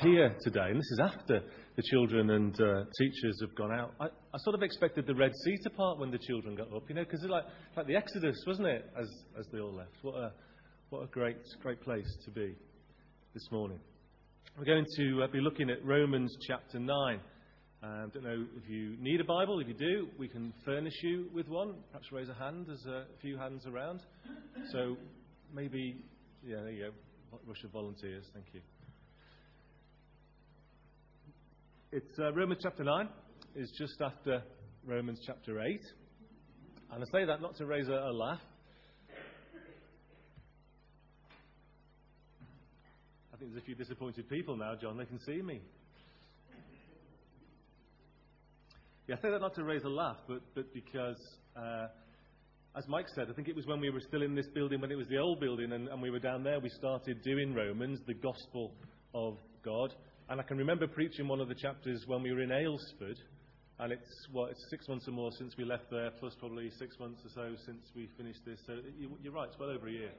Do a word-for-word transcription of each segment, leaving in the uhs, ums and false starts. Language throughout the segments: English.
here today, and this is after the children and uh, teachers have gone out, I, I sort of expected the Red Sea to part when the children got up, you know, because it's like, like the Exodus, wasn't it, as as they all left. What a, what a great, great place to be this morning. We're going to uh, be looking at Romans chapter nine. I um, don't know if you need a Bible. If you do, we can furnish you with one. Perhaps raise a hand. There's a few hands around. So maybe, yeah, there you go. Rush of volunteers. Thank you. It's uh, Romans chapter nine. It's just after Romans chapter eight. And I say that not to raise a, a laugh. I think there's a few disappointed people now, John. They can see me. Yeah, I say that not to raise a laugh, but, but because, uh, as Mike said, I think it was when we were still in this building, when it was the old building, and, and we were down there, we started doing Romans, the gospel of God. And I can remember preaching one of the chapters when we were in Aylesford, and it's, what, it's six months or more since we left there, plus probably six months or so since we finished this. So you, you're right, it's well over a year.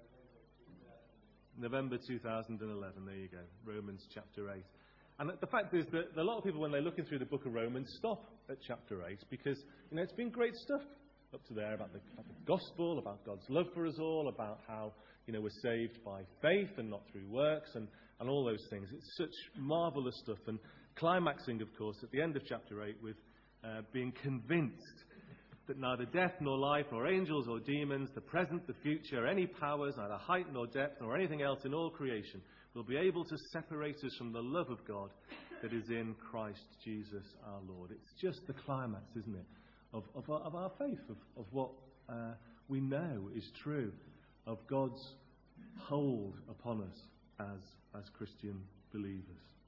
November two thousand eleven, there you go, Romans chapter eight. And the fact is that a lot of people, when they're looking through the book of Romans, stop at chapter eight because, you know, it's been great stuff up to there about the, about the gospel, about God's love for us all, about how, you know, we're saved by faith and not through works and, and all those things. It's such marvellous stuff. And climaxing, of course, at the end of chapter eight with uh, being convinced that neither death nor life, nor angels or demons, the present, the future, any powers, neither height nor depth, nor anything else in all creation will be able to separate us from the love of God that is in Christ Jesus our Lord. It's just the climax, isn't it, of, of, our, of our faith, of, of what uh, we know is true, of God's hold upon us as, as Christian believers.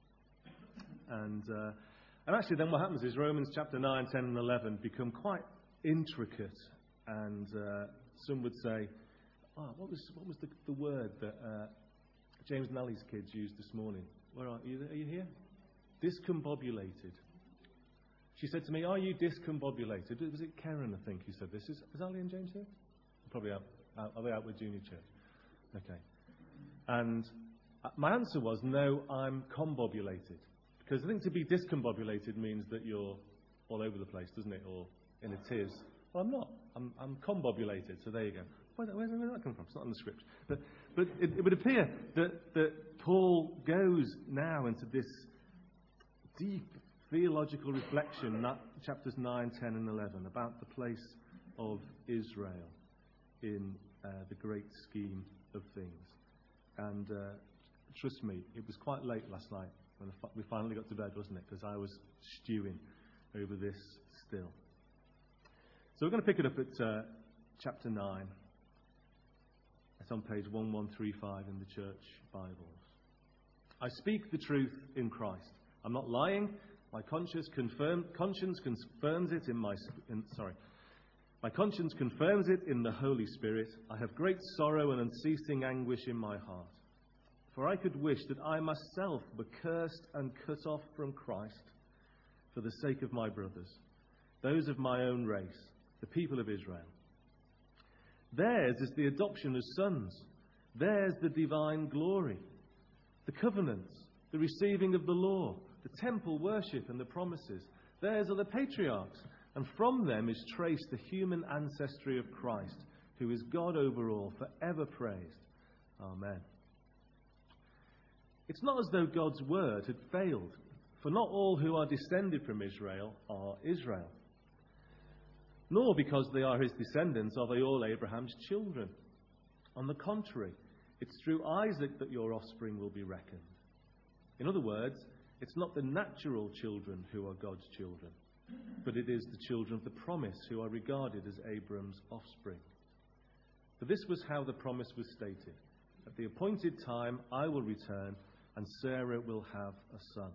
And, uh, and actually then what happens is Romans chapter nine, ten and eleven become quite intricate, and uh, some would say, oh, what was what was the, the word that uh, James Nally's kids used this morning? Where are you? Are you here? Discombobulated. She said to me, "Are you discombobulated?" Was it Karen? I think who said this. Is, is Ali and James here? Probably out, out. Are they out with Junior Church? Okay. And my answer was, no, I'm combobulated, because I think to be discombobulated means that you're all over the place, doesn't it? Or in a tears. Well, I'm not. I'm, I'm combobulated. So there you go. Where, where, where did that come from? It's not in the script. But, but it, it would appear that, that Paul goes now into this deep theological reflection, that chapters nine, ten and eleven, about the place of Israel in uh, the great scheme of things. And uh, trust me, it was quite late last night when we finally got to bed, wasn't it? Because I was stewing over this still. So we're going to pick it up at uh, chapter nine. It's on page eleven thirty-five in the church Bibles. I speak the truth in Christ. I'm not lying. My conscience, confirm, conscience confirms it in my... In, sorry. My conscience confirms it in the Holy Spirit. I have great sorrow and unceasing anguish in my heart. For I could wish that I myself were cursed and cut off from Christ for the sake of my brothers, those of my own race, the people of Israel. Theirs is the adoption as sons. Theirs the divine glory, the covenants, the receiving of the law, the temple worship and the promises. Theirs are the patriarchs, and from them is traced the human ancestry of Christ, who is God over all, forever praised. Amen. It's not as though God's word had failed, for not all who are descended from Israel are Israel. Nor because they are his descendants are they all Abraham's children. On the contrary, it's through Isaac that your offspring will be reckoned. In other words, it's not the natural children who are God's children, but it is the children of the promise who are regarded as Abram's offspring. For this was how the promise was stated. At the appointed time I will return, and Sarah will have a son.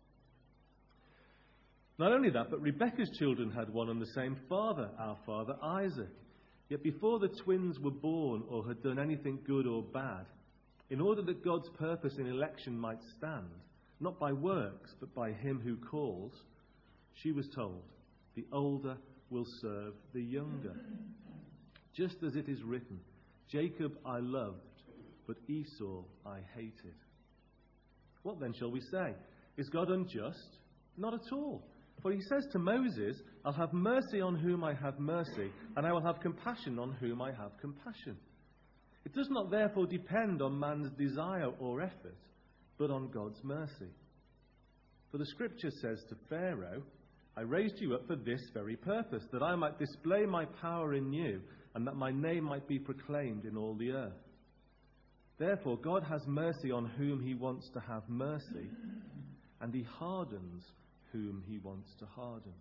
Not only that, but Rebekah's children had one and the same father, our father Isaac. Yet before the twins were born or had done anything good or bad, in order that God's purpose in election might stand, not by works, but by him who calls, she was told, the older will serve the younger. Just as it is written, Jacob I loved, but Esau I hated. What then shall we say? Is God unjust? Not at all. For he says to Moses, I'll have mercy on whom I have mercy, and I will have compassion on whom I have compassion. It does not therefore depend on man's desire or effort, but on God's mercy. For the scripture says to Pharaoh, I raised you up for this very purpose, that I might display my power in you, and that my name might be proclaimed in all the earth. Therefore God has mercy on whom he wants to have mercy, and he hardens whom he wants to harden.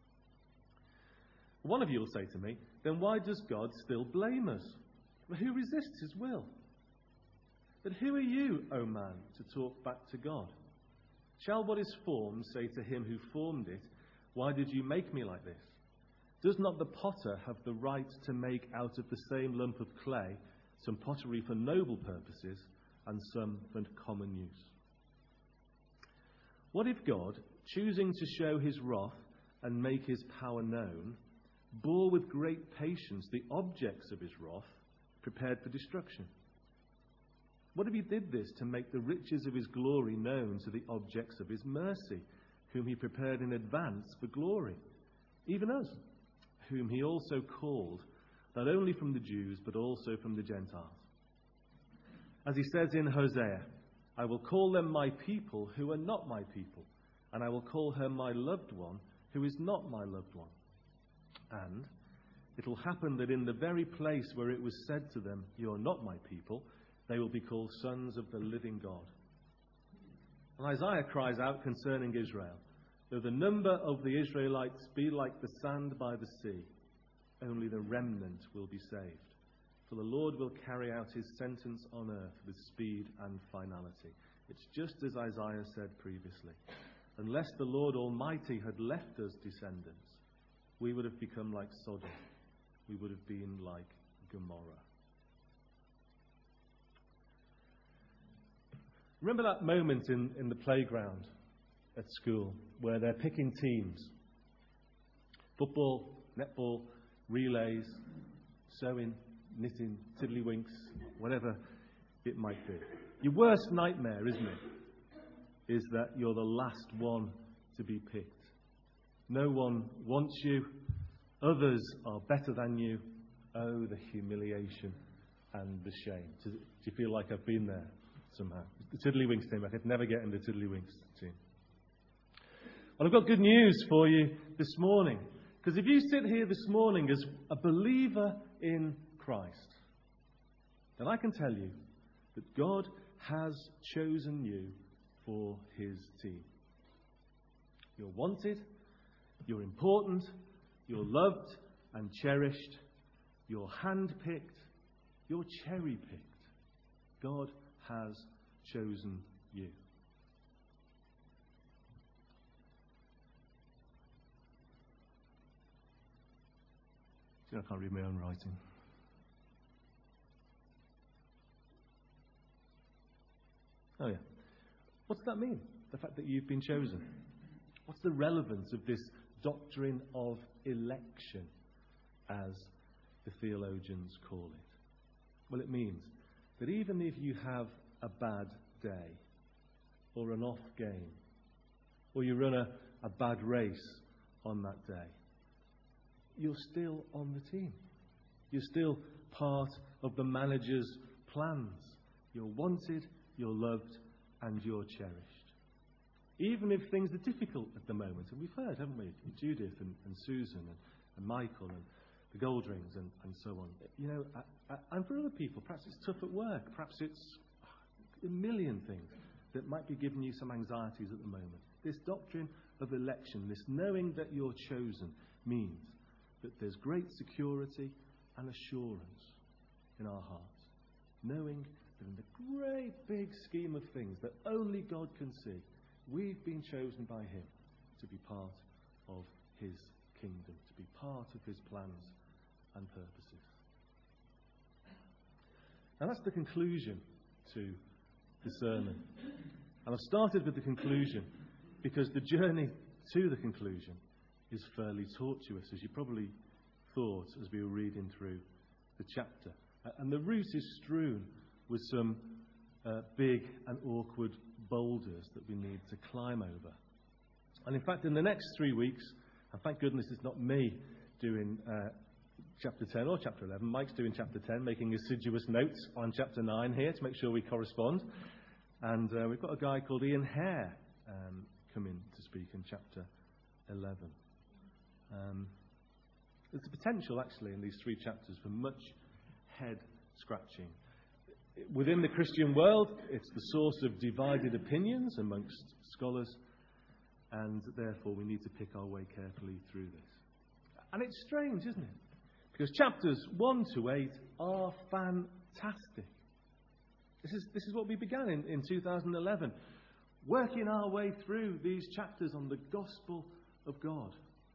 One of you will say to me, then why does God still blame us? Well, who resists his will? But who are you, O man, to talk back to God? Shall what is formed say to him who formed it, why did you make me like this? Does not the potter have the right to make out of the same lump of clay some pottery for noble purposes and some for common use? What if God, choosing to show his wrath and make his power known, bore with great patience the objects of his wrath, prepared for destruction? What if he did this to make the riches of his glory known to the objects of his mercy, whom he prepared in advance for glory, even us, whom he also called, not only from the Jews, but also from the Gentiles? As he says in Hosea, I will call them my people who are not my people, and I will call her my loved one who is not my loved one. And it will happen that in the very place where it was said to them, you are not my people, they will be called sons of the living God. And Isaiah cries out concerning Israel, though the number of the Israelites be like the sand by the sea, only the remnant will be saved. For the Lord will carry out his sentence on earth with speed and finality. It's just as Isaiah said previously. Unless the Lord Almighty had left us descendants, we would have become like Sodom. We would have been like Gomorrah. Remember that moment in, in the playground at school where they're picking teams? Football, netball, relays, sewing, knitting, tiddlywinks, whatever it might be. Your worst nightmare, isn't it, is that you're the last one to be picked. No one wants you. Others are better than you. Oh, the humiliation and the shame. Do you feel like I've been there somehow? The Tiddlywinks team, I could never get in the Tiddlywinks team. Well, I've got good news for you this morning. Because if you sit here this morning as a believer in Christ, then I can tell you that God has chosen you for his team. You're wanted, you're important, you're loved and cherished, you're handpicked, you're cherry-picked. God has chosen you. See, I can't read my own writing. Oh yeah. What does that mean? The fact that you've been chosen. What's the relevance of this doctrine of election, as the theologians call it? Well, it means that even if you have a bad day, or an off game, or you run a, a bad race on that day, you're still on the team. You're still part of the manager's plans. You're wanted, you're loved, and you're cherished. Even if things are difficult at the moment, and we've heard, haven't we, Judith and, and Susan and, and Michael and the Goldrings and, and so on. You know, uh, uh, and for other people, perhaps it's tough at work, perhaps it's a million things that might be giving you some anxieties at the moment. This doctrine of election, this knowing that you're chosen, means that there's great security and assurance in our hearts, knowing that in the great big scheme of things that only God can see, we've been chosen by him to be part of his kingdom, to be part of his plans and purposes. And that's the conclusion to the sermon. And I've started with the conclusion because the journey to the conclusion is fairly tortuous, as you probably thought as we were reading through the chapter. And the route is strewn with some uh, big and awkward boulders that we need to climb over. And in fact, in the next three weeks, and thank goodness it's not me doing uh, chapter ten or chapter eleven, Mike's doing chapter ten, making assiduous notes on chapter nine here to make sure we correspond. And uh, we've got a guy called Ian Hare um, coming to speak in chapter eleven. Um, there's the potential, actually, in these three chapters for much head scratching. Within the Christian world, it's the source of divided opinions amongst scholars, and therefore we need to pick our way carefully through this. And it's strange, isn't it? Because chapters one to eight are fantastic. This is, this is what we began in, in two thousand eleven, working our way through these chapters on the gospel of God.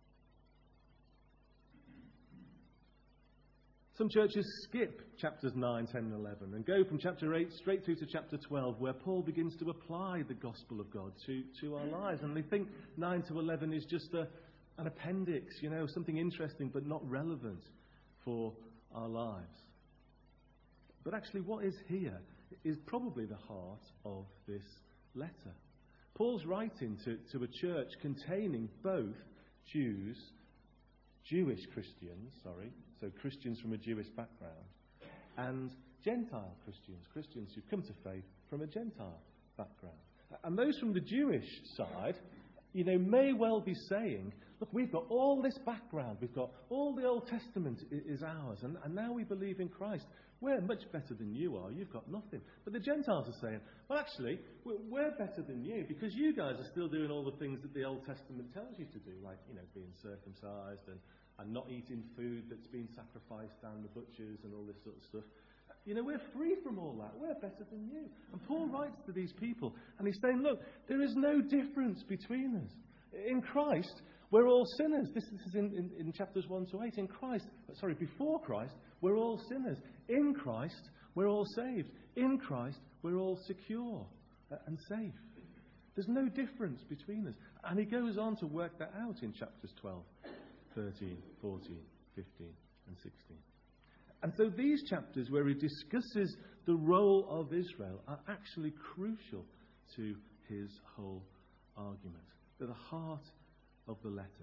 Some churches skip chapters nine, ten and eleven and go from chapter eight straight through to chapter twelve, where Paul begins to apply the gospel of God to, to our lives. And they think nine to eleven is just a, an appendix, you know, something interesting but not relevant for our lives. But actually what is here is probably the heart of this letter. Paul's writing to, to a church containing both Jews, Jewish Christians, sorry, so Christians from a Jewish background, and Gentile Christians, Christians who've come to faith from a Gentile background. And those from the Jewish side, you know, may well be saying, look, we've got all this background, we've got all the Old Testament is ours, and, and now we believe in Christ. We're much better than you are, you've got nothing. But the Gentiles are saying, well, actually, we're, we're better than you, because you guys are still doing all the things that the Old Testament tells you to do, like, you know, being circumcised and, and not eating food that's been sacrificed down the butchers and all this sort of stuff. You know, we're free from all that. We're better than you. And Paul writes to these people, and he's saying, look, there is no difference between us. In Christ, we're all sinners. This, this is in, in, in chapters one to eight. In Christ, sorry, before Christ, we're all sinners. In Christ, we're all saved. In Christ, we're all secure and safe. There's no difference between us. And he goes on to work that out in chapters twelve, thirteen, fourteen, fifteen, and sixteen. And so these chapters where he discusses the role of Israel are actually crucial to his whole argument. They're the heart of the letter.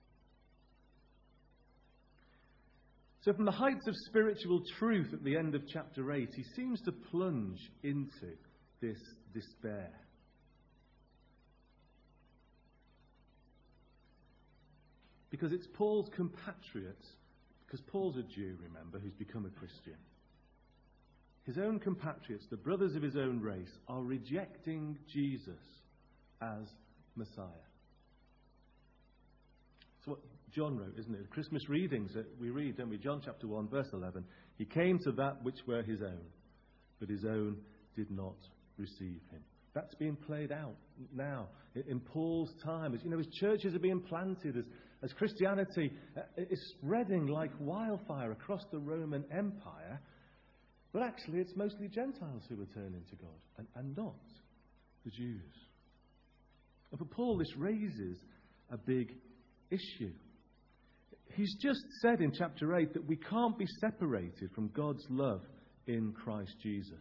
So from the heights of spiritual truth at the end of chapter eight, he seems to plunge into this despair. Because it's Paul's compatriots, because Paul's a Jew, remember, who's become a Christian. His own compatriots, the brothers of his own race, are rejecting Jesus as Messiah. That's what John wrote, isn't it? The Christmas readings that we read, don't we? John chapter one, verse eleven. He came to that which were his own, but his own did not receive him. That's being played out now in Paul's time. As you know, as churches are being planted, as, as Christianity is spreading like wildfire across the Roman Empire, but actually it's mostly Gentiles who are turning to God and, and not the Jews. And for Paul, this raises a big issue. He's just said in chapter eight that we can't be separated from God's love in Christ Jesus.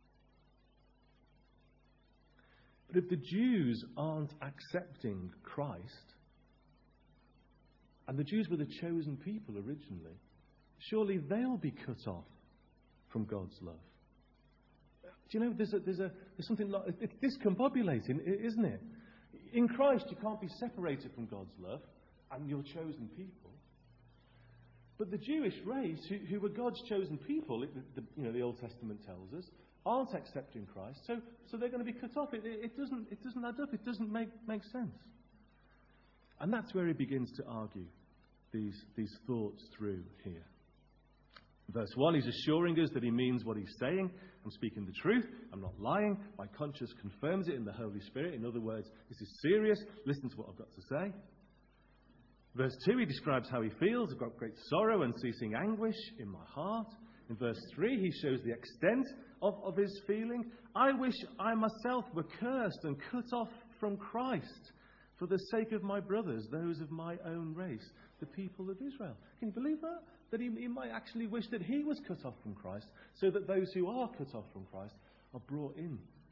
But if the Jews aren't accepting Christ, and the Jews were the chosen people originally, surely they'll be cut off from God's love. Do you know, there's, a, there's, a, there's something like, it's discombobulating, isn't it? In Christ, you can't be separated from God's love, and you're chosen people. But the Jewish race, who, who were God's chosen people, it, the, you know, the Old Testament tells us, aren't accepting Christ, so, so they're going to be cut off. It, it, it, doesn't, it doesn't add up. It doesn't make, make sense. And that's where he begins to argue these, these thoughts through here. Verse one, he's assuring us that he means what he's saying. I'm speaking the truth. I'm not lying. My conscience confirms it in the Holy Spirit. In other words, this is serious. Listen to what I've got to say. Verse two, he describes how he feels. I've got great sorrow and ceasing anguish in my heart. In verse three, he shows the extent of, of his feeling. I wish I myself were cursed and cut off from Christ for the sake of my brothers, those of my own race, the people of Israel. Can you believe that? That he, he might actually wish that he was cut off from Christ, so that those who are cut off from Christ are brought in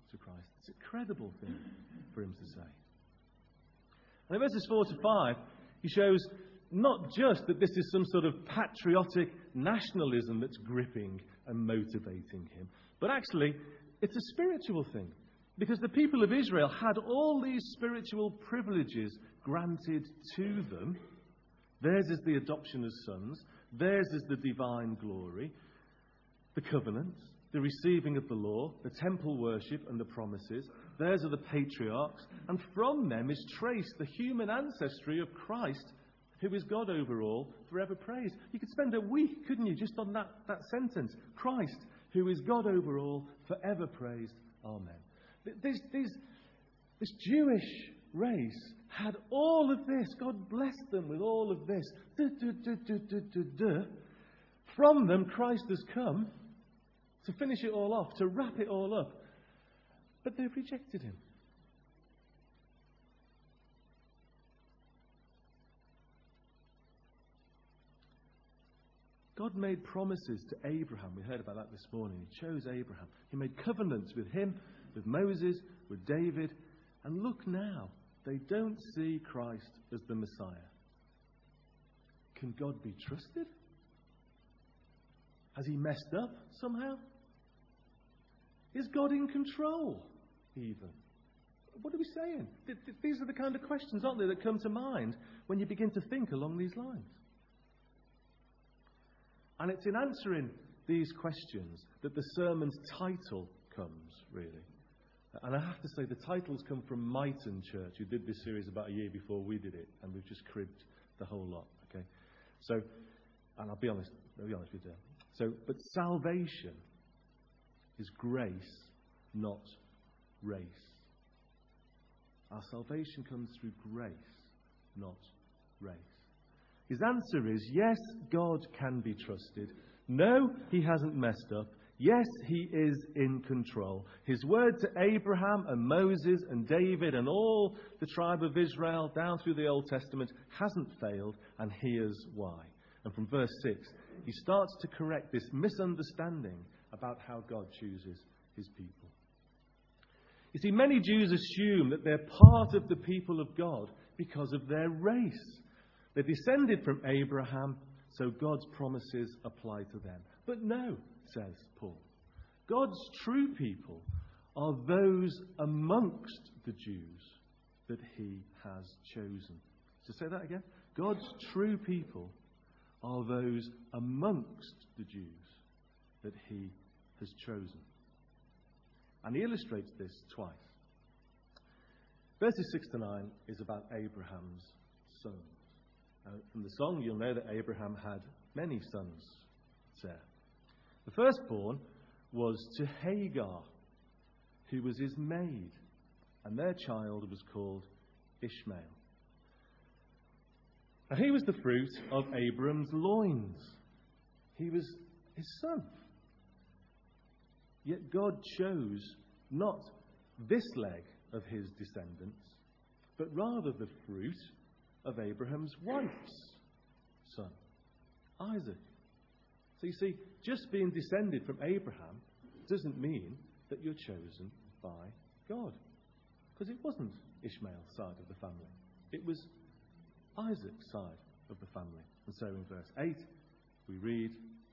to Christ. It's an incredible thing for him to say. And in verses four to five, he shows not just that this is some sort of patriotic nationalism that's gripping and motivating him, but actually it's a spiritual thing. Because the people of Israel had all these spiritual privileges granted to them. Theirs is the adoption as sons. Theirs is the divine glory, the covenant, the receiving of the law, the temple worship and the promises. Theirs are the patriarchs. And from them is traced the human ancestry of Christ, who is God over all, forever praised. You could spend a week, couldn't you, just on that, that sentence. Christ, who is God over all, forever praised. Amen. These, these, this Jewish race had all of this. God blessed them with all of this. Duh, duh, duh, duh, duh, duh, duh. From them, Christ has come to finish it all off, to wrap it all up. But they've rejected him. God made promises to Abraham. We heard about that this morning. He chose Abraham. He made covenants with him, with Moses, with David. And look now, they don't see Christ as the Messiah. Can God be trusted? Has he messed up somehow? Is God in control, even? What are we saying? These are the kind of questions, aren't they, that come to mind when you begin to think along these lines. And it's in answering these questions that the sermon's title comes, really. And I have to say, the titles come from Mighton Church, who did this series about a year before we did it, and we've just cribbed the whole lot, okay? So, and I'll be honest, I'll be honest with you. So, but salvation is grace, not race. Our salvation comes through grace, not race. His answer is, yes, God can be trusted. No, he hasn't messed up. Yes, he is in control. His word to Abraham and Moses and David and all the tribe of Israel down through the Old Testament hasn't failed, and here's why. And from verse six, he starts to correct this misunderstanding about how God chooses his people. You see, many Jews assume that they're part of the people of God because of their race. They're descended from Abraham, so God's promises apply to them. But no, says Paul. God's true people are those amongst the Jews that he has chosen. So say that again. God's true people are those amongst the Jews that he has chosen. And he illustrates this twice. Verses six to nine is about Abraham's sons. Uh, from the song, you'll know that Abraham had many sons, Sarah. The firstborn was to Hagar, who was his maid, and their child was called Ishmael. And he was the fruit of Abram's loins. He was his son. Yet God chose not this leg of his descendants, but rather the fruit of Abraham's wife's son, Isaac. So you see, just being descended from Abraham doesn't mean that you're chosen by God. Because it wasn't Ishmael's side of the family. It was Isaac's side of the family. And so in verse eight, we read,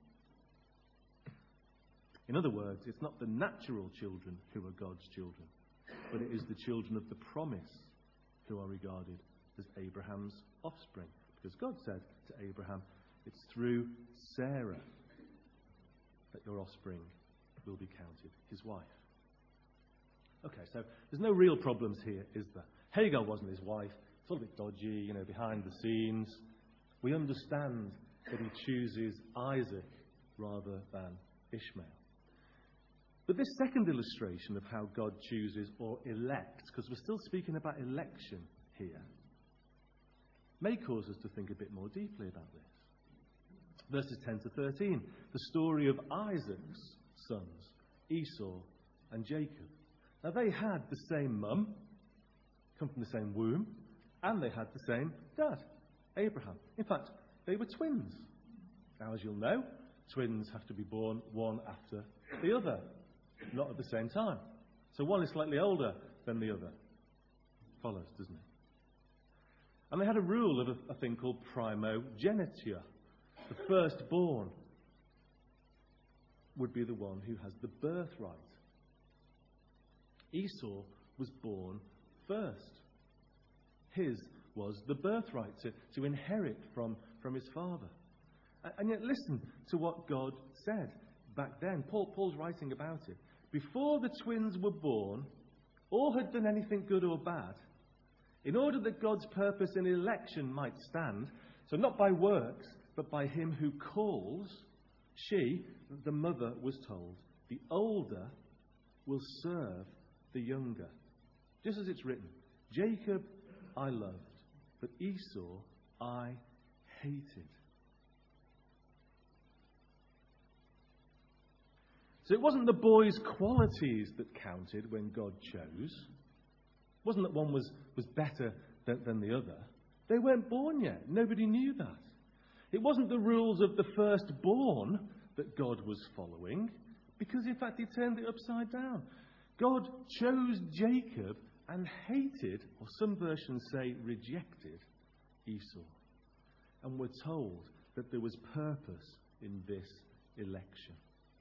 in other words, it's not the natural children who are God's children, but it is the children of the promise who are regarded as Abraham's offspring. Because God said to Abraham, it's through Sarah that your offspring will be counted, his wife. Okay, so there's no real problems here, is there? Hagar wasn't his wife. It's all a bit dodgy, you know, behind the scenes. We understand that he chooses Isaac rather than Ishmael. But this second illustration of how God chooses or elects, because we're still speaking about election here, may cause us to think a bit more deeply about this. Verses ten to thirteen, the story of Isaac's sons, Esau and Jacob. Now they had the same mum, come from the same womb, and they had the same dad, Abraham. In fact, they were twins. Now, as you'll know, twins have to be born one after the other, not at the same time. So one is slightly older than the other. Follows, doesn't it? And they had a rule of a, a thing called primogeniture. The firstborn would be the one who has the birthright. Esau was born first. His was the birthright to, to inherit from, from his father. And, and yet listen to what God said back then. Paul, Paul's writing about it. Before the twins were born, or had done anything good or bad, in order that God's purpose in election might stand, so not by works, but by him who calls, she, the mother, was told, the older will serve the younger. Just as it's written, Jacob I loved, but Esau I hated. So it wasn't the boy's qualities that counted when God chose. It wasn't that one was, was better than, than the other. They weren't born yet. Nobody knew that. It wasn't the rules of the firstborn that God was following, because in fact he turned it upside down. God chose Jacob and hated, or some versions say rejected, Esau. And we're told that there was purpose in this election.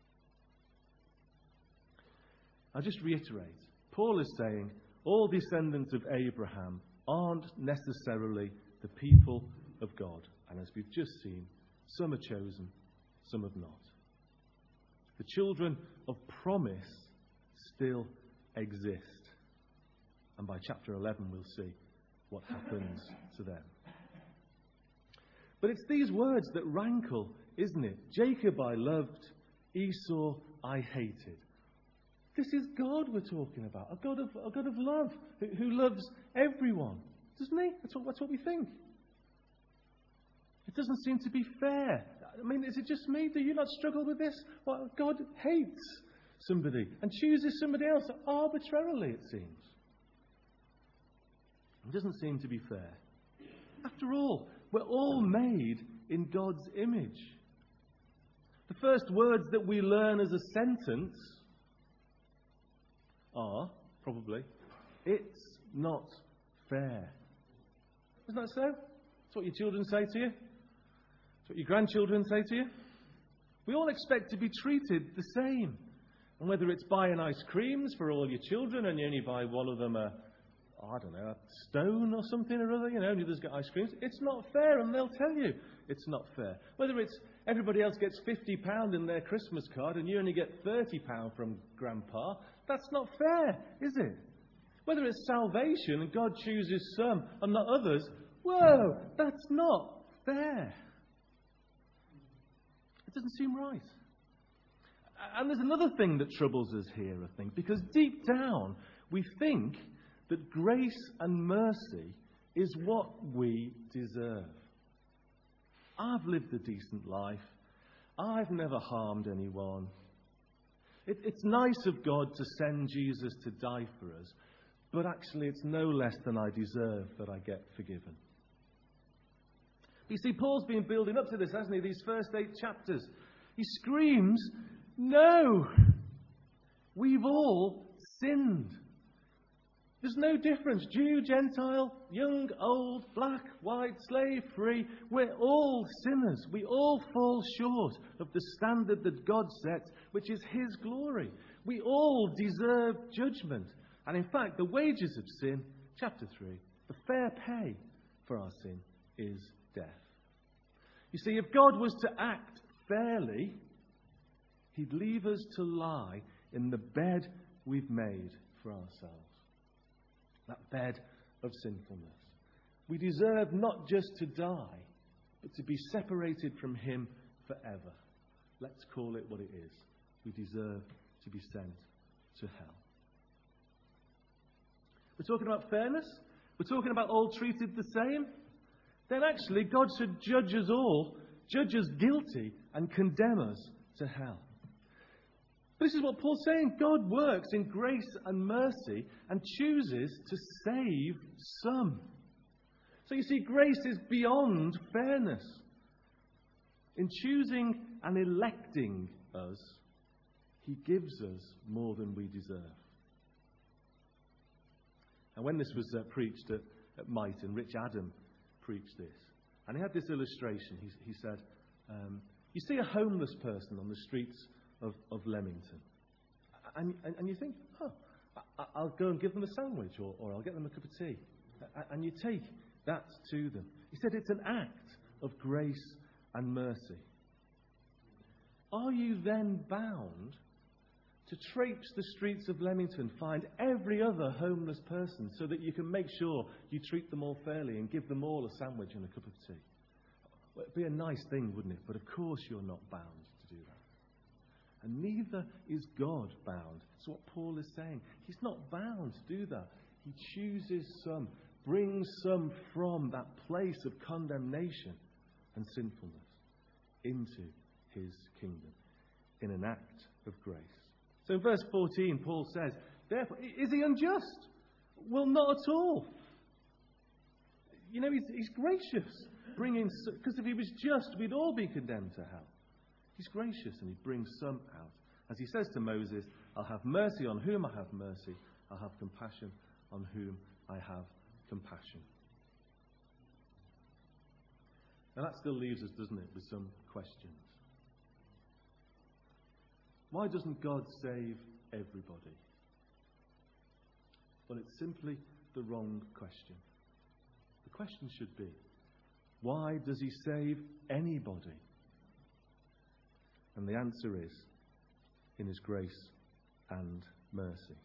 I'll just reiterate. Paul is saying all descendants of Abraham aren't necessarily the people of God. And as we've just seen, some are chosen, some have not. The children of promise still exist. And by chapter eleven, we'll see what happens to them. But it's these words that rankle, isn't it? Jacob I loved, Esau I hated. This is God we're talking about, a God of, a God of love, who, who loves everyone. Doesn't he? That's what, that's what we think. It doesn't seem to be fair. I mean, is it just me? Do you not struggle with this? Well, God hates somebody and chooses somebody else arbitrarily, it seems. It doesn't seem to be fair. After all, we're all made in God's image. The first words that we learn as a sentence are, probably, it's not fair. Isn't that so? That's what your children say to you. That's what your grandchildren say to you. We all expect to be treated the same. And whether it's buying ice creams for all your children and you only buy one of them a, I don't know, a stone or something or other, you know, and others get ice creams, it's not fair, and they'll tell you it's not fair. Whether it's everybody else gets fifty pounds in their Christmas card and you only get thirty pounds from Grandpa, that's not fair, is it? Whether it's salvation and God chooses some and not others, whoa, that's not fair. It doesn't seem right. And there's another thing that troubles us here, I think, because deep down we think that grace and mercy is what we deserve. I've lived a decent life. I've never harmed anyone. It, it's nice of God to send Jesus to die for us, but actually it's no less than I deserve that I get forgiven. You see, Paul's been building up to this, hasn't he? These first eight chapters. He screams, no! We've all sinned. There's no difference. Jew, Gentile, young, old, black, white, slave, free. We're all sinners. We all fall short of the standard that God sets, which is His glory. We all deserve judgment. And in fact, the wages of sin, chapter three, the fair pay for our sin is death. You see, if God was to act fairly, He'd leave us to lie in the bed we've made for ourselves. That bed of sinfulness. We deserve not just to die, but to be separated from Him forever. Let's call it what it is. We deserve to be sent to hell. We're talking about fairness. We're talking about all treated the same. Then actually God should judge us all, judge us guilty, and condemn us to hell. This is what Paul's saying. God works in grace and mercy and chooses to save some. So you see, grace is beyond fairness. In choosing and electing us, He gives us more than we deserve. And when this was uh, preached at, at Mighton, Rich Adam preached this. And he had this illustration. He, he said, um, you see a homeless person on the streets of, of Leamington. And, and, and you think, oh, I, I'll go and give them a sandwich, or, or I'll get them a cup of tea. And you take that to them. He said it's an act of grace and mercy. Are you then bound to traipse the streets of Leamington, find every other homeless person so that you can make sure you treat them all fairly and give them all a sandwich and a cup of tea? Well, it'd be a nice thing, wouldn't it? But of course you're not bound to do that. And neither is God bound. That's what Paul is saying. He's not bound to do that. He chooses some, brings some from that place of condemnation and sinfulness into his kingdom in an act of grace. So in verse fourteen, Paul says, therefore, is he unjust? Well, not at all. You know, he's, he's gracious, bringing, because if he was just, we'd all be condemned to hell. He's gracious and he brings some out. As he says to Moses, I'll have mercy on whom I have mercy. I'll have compassion on whom I have compassion. Now that still leaves us, doesn't it, with some questions. Why doesn't God save everybody? Well, it's simply the wrong question. The question should be, why does he save anybody? And the answer is, in his grace and mercy.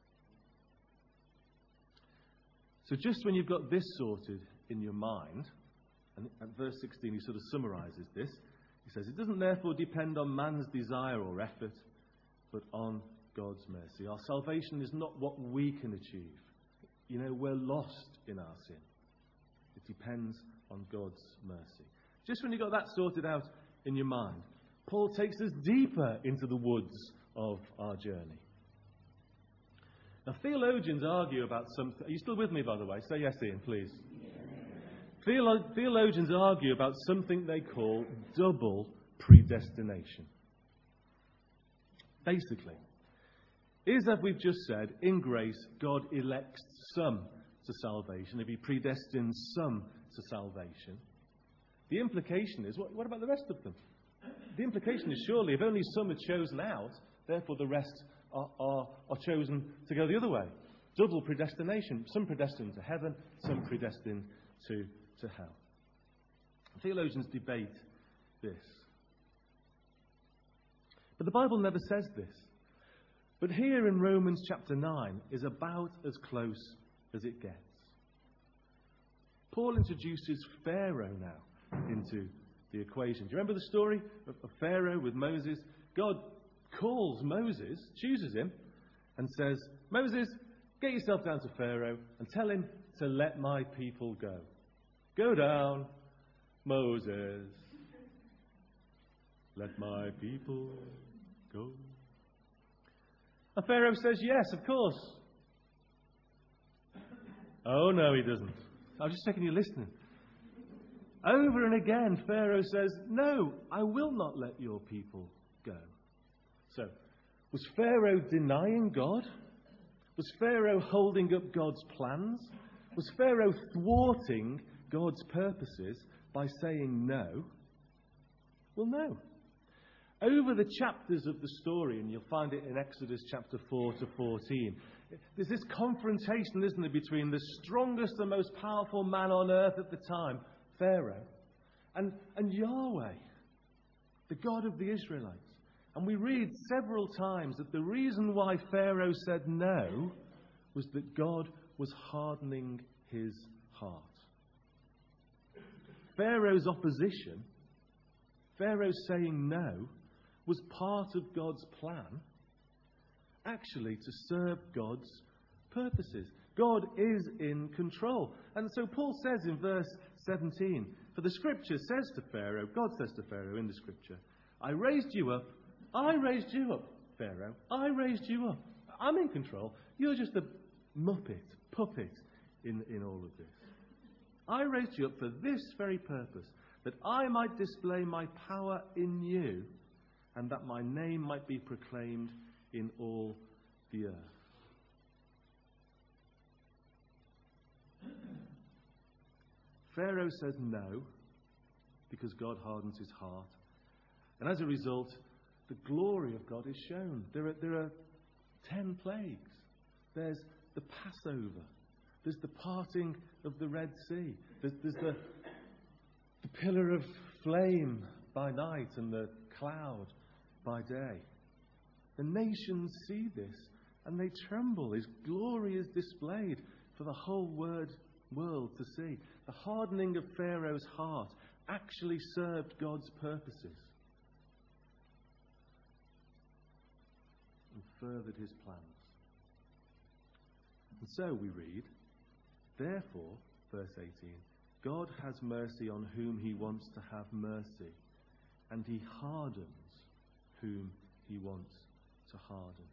So just when you've got this sorted in your mind, and at verse sixteen he sort of summarises this. He says, it doesn't therefore depend on man's desire or effort, but on God's mercy. Our salvation is not what we can achieve. You know, we're lost in our sin. It depends on God's mercy. Just when you've got that sorted out in your mind, Paul takes us deeper into the woods of our journey. Now, theologians argue about something. Are you still with me, by the way? Say yes, Ian, please. Theolo- theologians argue about something they call double predestination. Basically, is as we've just said, in grace, God elects some to salvation. If he predestines some to salvation, the implication is, what, what about the rest of them? The implication is surely, if only some are chosen out, therefore the rest are, are, are chosen to go the other way. Double predestination. Some predestined to heaven, some predestined to to hell. Theologians debate this. But the Bible never says this. But here in Romans chapter nine is about as close as it gets. Paul introduces Pharaoh now into the equation. Do you remember the story of, of Pharaoh with Moses? God calls Moses, chooses him, and says, Moses, get yourself down to Pharaoh and tell him to let my people go. Go down, Moses. Let my people go. And Pharaoh says, yes, of course. Oh, no, he doesn't. I was just checking you're listening. Over and again, Pharaoh says, no, I will not let your people go. So, was Pharaoh denying God? Was Pharaoh holding up God's plans? Was Pharaoh thwarting God's purposes by saying no? Well, no. Over the chapters of the story, and you'll find it in Exodus chapter four to fourteen, there's this confrontation, isn't there, between the strongest and most powerful man on earth at the time, Pharaoh, and, and Yahweh, the God of the Israelites. And we read several times that the reason why Pharaoh said no was that God was hardening his heart. Pharaoh's opposition, Pharaoh saying no, was part of God's plan, actually to serve God's purposes. God is in control. And so Paul says in verse seventeen, for the scripture says to Pharaoh, God says to Pharaoh in the scripture, I raised you up, I raised you up, Pharaoh, I raised you up. I'm in control. You're just a muppet, puppet in, in all of this. I raised you up for this very purpose, that I might display my power in you, and that my name might be proclaimed in all the earth. Pharaoh says no, because God hardens his heart. And as a result, the glory of God is shown. There are, there are ten plagues. There's the Passover. There's the parting of the Red Sea. There's, there's the, the pillar of flame by night and the cloud by day. The nations see this and they tremble. His glory is displayed for the whole word, world to see. The hardening of Pharaoh's heart actually served God's purposes and furthered his plans. And so we read, therefore, verse eighteen, God has mercy on whom he wants to have mercy, and he hardens whom he wants to harden.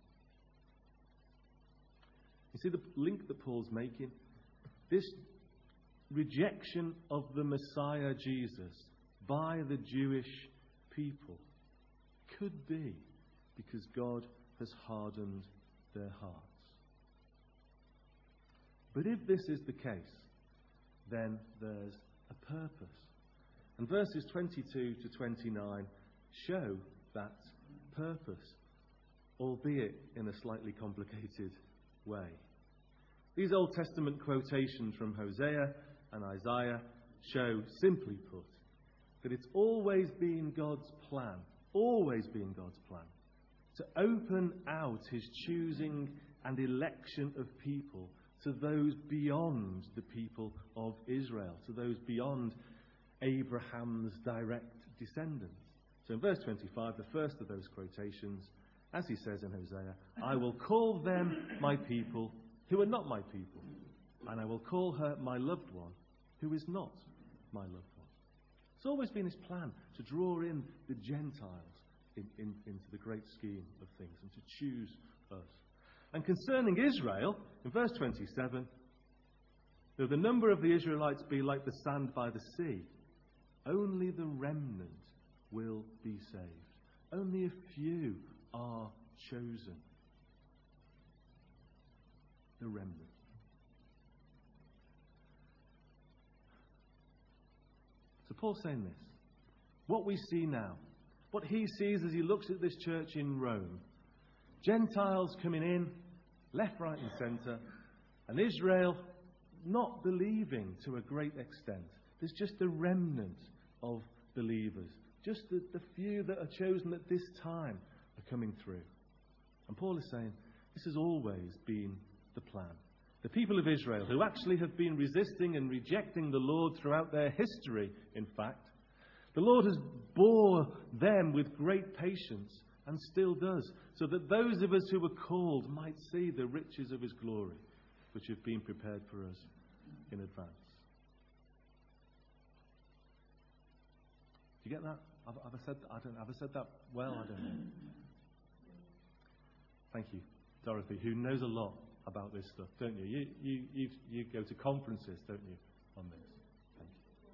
You see the link that Paul's making? This rejection of the Messiah Jesus by the Jewish people could be because God has hardened their hearts. But if this is the case, then there's a purpose. And verses twenty-two to twenty-nine show that purpose, albeit in a slightly complicated way. These Old Testament quotations from Hosea and Isaiah show, simply put, that it's always been God's plan, always been God's plan, to open out his choosing and election of people to those beyond the people of Israel, to those beyond Abraham's direct descendants. So in verse twenty-five, the first of those quotations, as he says in Hosea, I will call them my people who are not my people, and I will call her my loved one who is not my loved one. It's always been his plan to draw in the Gentiles in, in, into the great scheme of things and to choose us. And concerning Israel, in verse twenty-seven, though the number of the Israelites be like the sand by the sea, only the remnant will be saved. Only a few are chosen. The remnant. So Paul's saying this. What we see now, what he sees as he looks at this church in Rome, Gentiles coming in, left, right and centre, and Israel not believing to a great extent. There's just a remnant of believers. Just the, the few that are chosen at this time are coming through. And Paul is saying, this has always been the plan. The people of Israel, who actually have been resisting and rejecting the Lord throughout their history, in fact, the Lord has bore them with great patience and still does, so that those of us who were called might see the riches of his glory, which have been prepared for us in advance. Do you get that? Have, have I said I don't have I said that well? I don't know. Thank you, Dorothy, who knows a lot about this stuff, don't you? You you you, you go to conferences, don't you, on this? Thank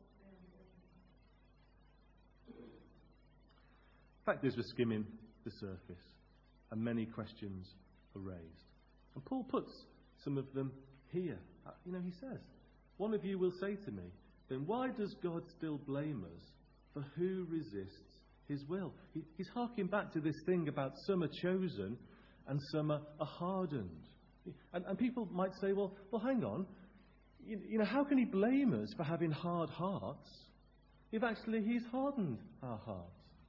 you. The fact is, we're skimming the surface, and many questions are raised. And Paul puts some of them here. You know, he says, one of you will say to me, then why does God still blame us for who resists his will? He, he's harking back to this thing about some are chosen and some are, are hardened. And, and people might say, well, well, hang on. You, you know, how can he blame us for having hard hearts if actually he's hardened our hearts?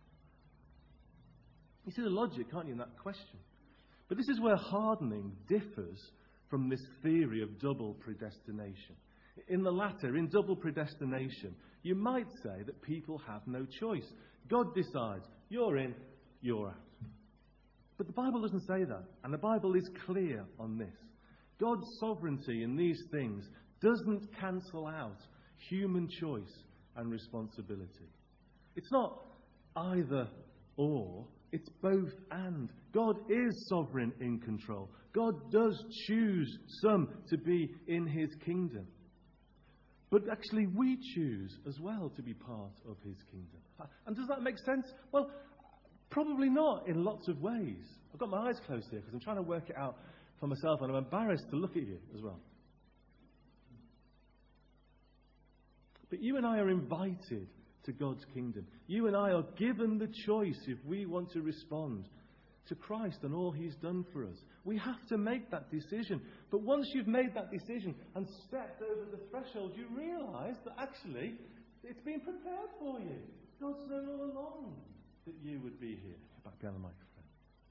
You see the logic, can't you, in that question? But this is where hardening differs from this theory of double predestination. In the latter, in double predestination, you might say that people have no choice. God decides, you're in, you're out. But the Bible doesn't say that, and the Bible is clear on this. God's sovereignty in these things doesn't cancel out human choice and responsibility. It's not either or, it's both and. God is sovereign in control. God does choose some to be in his kingdom. But actually we choose as well to be part of his kingdom. And does that make sense? Well, probably not in lots of ways. I've got my eyes closed here because I'm trying to work it out for myself, and I'm embarrassed to look at you as well. But you and I are invited to God's kingdom. You and I are given the choice if we want to respond to Christ and all He's done for us. We have to make that decision. But once you've made that decision and stepped over the threshold, you realise that actually it's been prepared for you. God's known all along that you would be here. Back behind the microphone.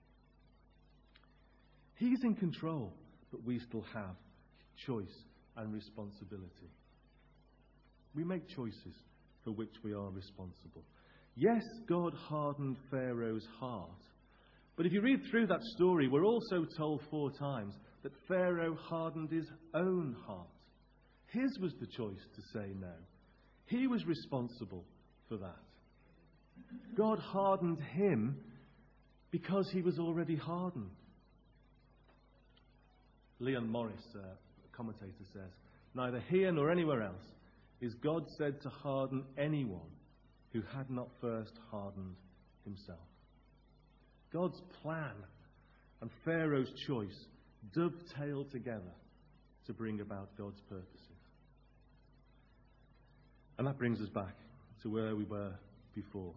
He's in control, but we still have choice and responsibility. We make choices for which we are responsible. Yes, God hardened Pharaoh's heart. But if you read through that story, we're also told four times that Pharaoh hardened his own heart. His was the choice to say no. He was responsible for that. God hardened him because he was already hardened. Leon Morris, a commentator, says, neither here nor anywhere else is God said to harden anyone who had not first hardened himself. God's plan and Pharaoh's choice dovetail together to bring about God's purposes. And that brings us back to where we were before.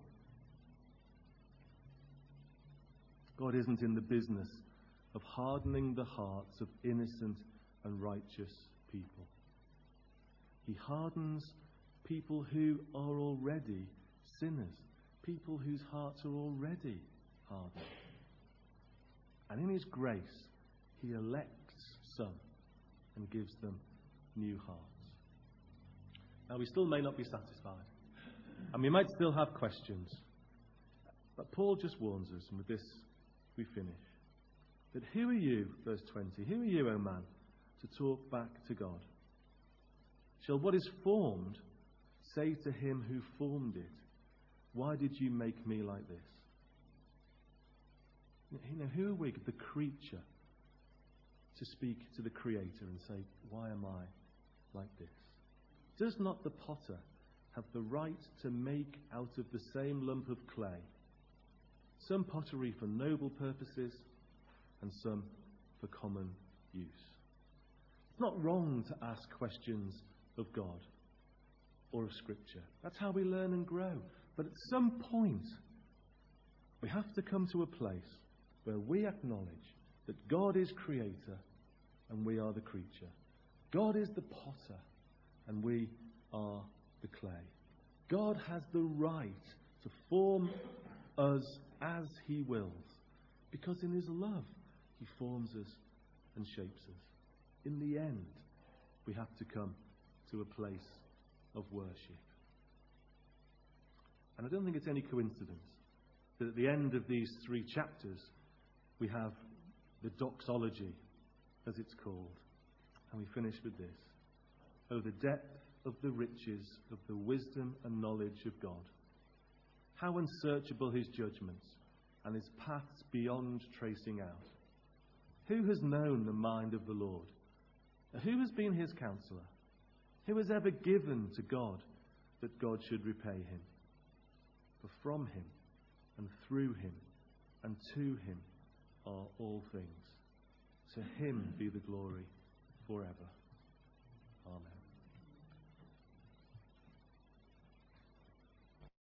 God isn't in the business of hardening the hearts of innocent and righteous people. He hardens people who are already sinners, people whose hearts are already hardened. And in His grace, He elects some and gives them new hearts. Now, we still may not be satisfied, and we might still have questions. But Paul just warns us, and with this we finish, that who are you, verse twenty, who are you, O man, to talk back to God? Shall what is formed say to him who formed it, why did you make me like this? You know, who are we, the creature, to speak to the Creator and say, why am I like this? Does not the potter have the right to make out of the same lump of clay some pottery for noble purposes and some for common use? It's not wrong to ask questions of God or of Scripture. That's how we learn and grow. But at some point, we have to come to a place where we acknowledge that God is creator and we are the creature. God is the potter and we are the clay. God has the right to form us as He wills, because in His love He forms us and shapes us. In the end, we have to come to a place of worship. And I don't think it's any coincidence that at the end of these three chapters we have the doxology, as it's called. And we finish with this. Oh, the depth of the riches of the wisdom and knowledge of God. How unsearchable His judgments and His paths beyond tracing out. Who has known the mind of the Lord? Who has been His counselor? Who has ever given to God that God should repay him? For from Him and through Him and to Him are all things. To Him be the glory forever. Amen.